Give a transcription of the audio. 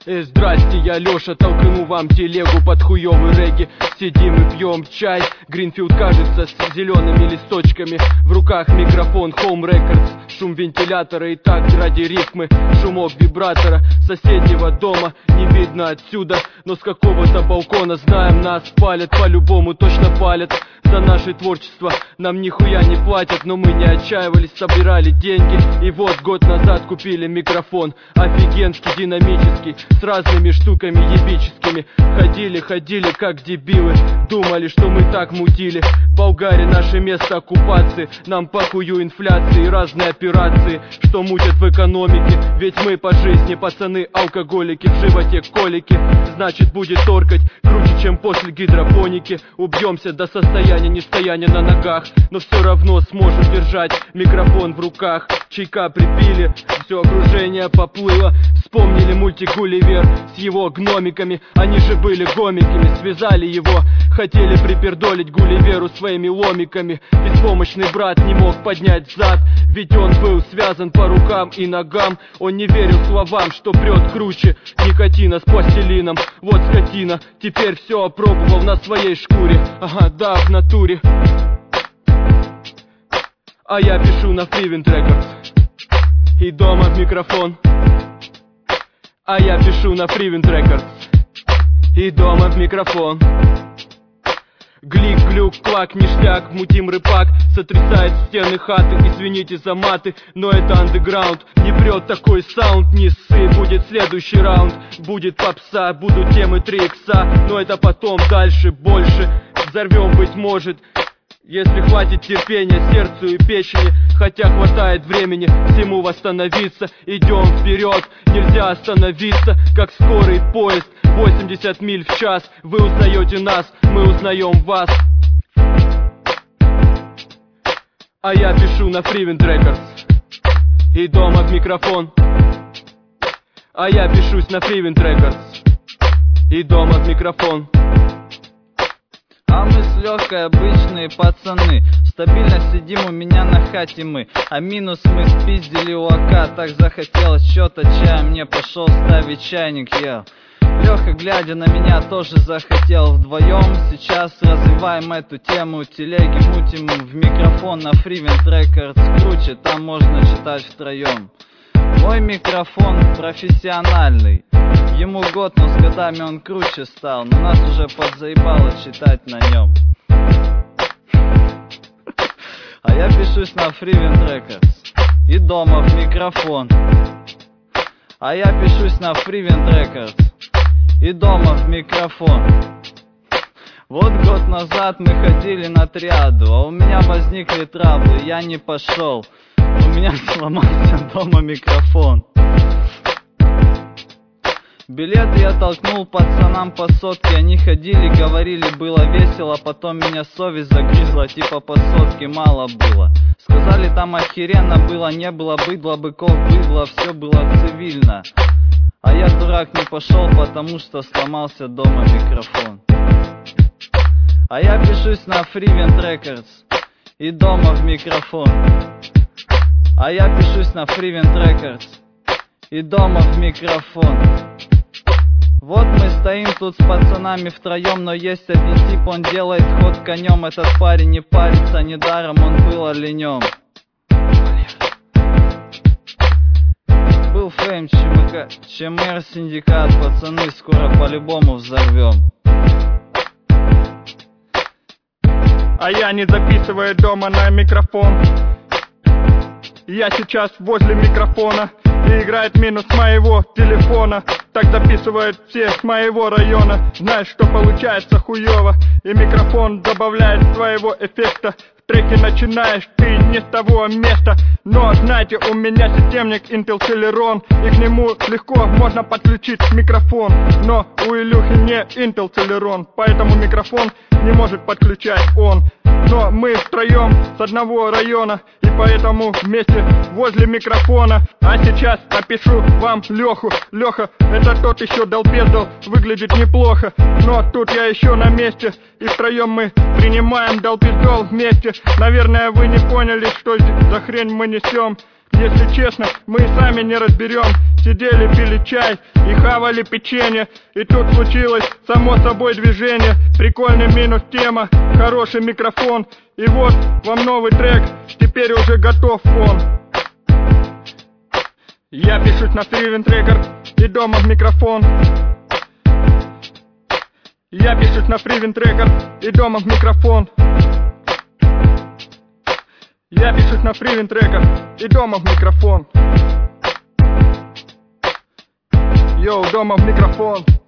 Здрасте, я Лёша, толкну вам телегу под хуёвый регги. Сидим и пьем чай, Гринфилд кажется с зелеными листочками. В руках микрофон Home Records, шум вентилятора и такт ради рифмы. Шумок вибратора соседнего дома не видно отсюда, но с какого-то балкона знаем, нас палят, по-любому точно палят. За наше творчество нам нихуя не платят, но мы не отчаивались, собирали деньги. И вот год назад купили микрофон, офигенский, динамический, с разными штуками ебическими. Ходили как дебилы, думали, что мы так мутили. Болгария наше место оккупации, нам похую инфляции и разные операции, что мутят в экономике. Ведь мы по жизни пацаны алкоголики, в животе колики, значит будет торкать круче, чем после гидропоники. Убьемся до состояния нестояния на ногах, но все равно сможем держать микрофон в руках. Чайка припили, все окружение поплыло. Вспомнили мультик Гулливер с его гномиками, они же были гомиками, связали его. Хотели припердолить Гулливеру своими ломиками. Беспомощный брат не мог поднять зад, ведь он был связан по рукам и ногам. Он не верил словам, что прет круче никотина с пластилином. Вот скотина, теперь все опробовал на своей шкуре. Ага, да, в натуре. А я пишу на Freewind Records и дома в микрофон. А я пишу на Freewind Records и дома в микрофон. Глик, глюк, клак, ништяк, мутим рыбак, сотрясает стены хаты, извините за маты, но это андеграунд. Не прет такой саунд, не ссы, будет следующий раунд. Будет попса, будут темы 3 икса, но это потом, дальше, больше. Взорвем, быть может, если хватит терпения сердцу и печени. Хотя хватает времени всему восстановиться. Идем вперед, нельзя остановиться, как скорый поезд, 80 миль в час. Вы узнаете нас, мы узнаем вас. А я пишу на Freewind Records и дома в микрофон. А я пишусь на Freewind Records и дома в микрофон. А мы с Лёхой обычные пацаны, стабильно сидим у меня на хате мы. А минус мы спиздили у АК, так захотелось чё-то чая, мне пошел ставить чайник, я. Лёха, глядя на меня, тоже захотел. Вдвоем сейчас развиваем эту тему. Телеги мутим в микрофон на Freewind Records круче, там можно читать втроем. Мой микрофон профессиональный, ему год, но с годами он круче стал. Но нас уже подзаебало читать на нем. А я пишусь на Freewind Records и дома в микрофон. А я пишусь на Freewind Records и дома в микрофон. Вот год назад мы ходили на триаду, а у меня возникли траблы, я не пошел. У меня сломался дома микрофон. Билеты я толкнул пацанам по сотке. Они ходили, говорили, было весело. Потом меня совесть загрызла, типа по сотке мало было. Сказали, там охеренно было, не было быдла, быков, быдла, все было цивильно. А я, дурак, не пошел, потому что сломался дома микрофон. А я пишусь на Freewind Records и дома в микрофон. А я пишусь на Freewind Records и дома в микрофон. Вот мы стоим тут с пацанами втроем, но есть один тип, он делает ход конем. Этот парень не парится, недаром он был оленем. Был фейм, ЧМР, синдикат, пацаны, скоро по-любому взорвем. А я не записываю дома на микрофон. Я сейчас возле микрофона, и играет минус моего телефона. Так записывают все с моего района. Знаешь, что получается хуёво, и микрофон добавляет своего эффекта. В треке начинаешь ты не с того места. Но знаете, у меня системник Intel Celeron, и к нему легко можно подключить микрофон. Но у Илюхи не Intel Celeron, поэтому микрофон не может подключать он. Но мы втроем с одного района, и поэтому вместе возле микрофона. А сейчас опишу вам Леху. Леха, это тот еще долбездал, выглядит неплохо, но тут я еще на месте. И втроем мы принимаем долбездол вместе. Наверное, вы не поняли, что за хрень мы несем. Если честно, мы и сами не разберем. Сидели, пили чай и хавали печенье. И тут случилось само собой движение. Прикольный минус тема, хороший микрофон. И вот вам новый трек, теперь уже готов он. Я пишусь на Freewind Record и дома в микрофон. Я пишусь на Freewind Record и дома в микрофон. Я пишусь на Freewind Record и дома в микрофон. Йоу, дома в микрофон.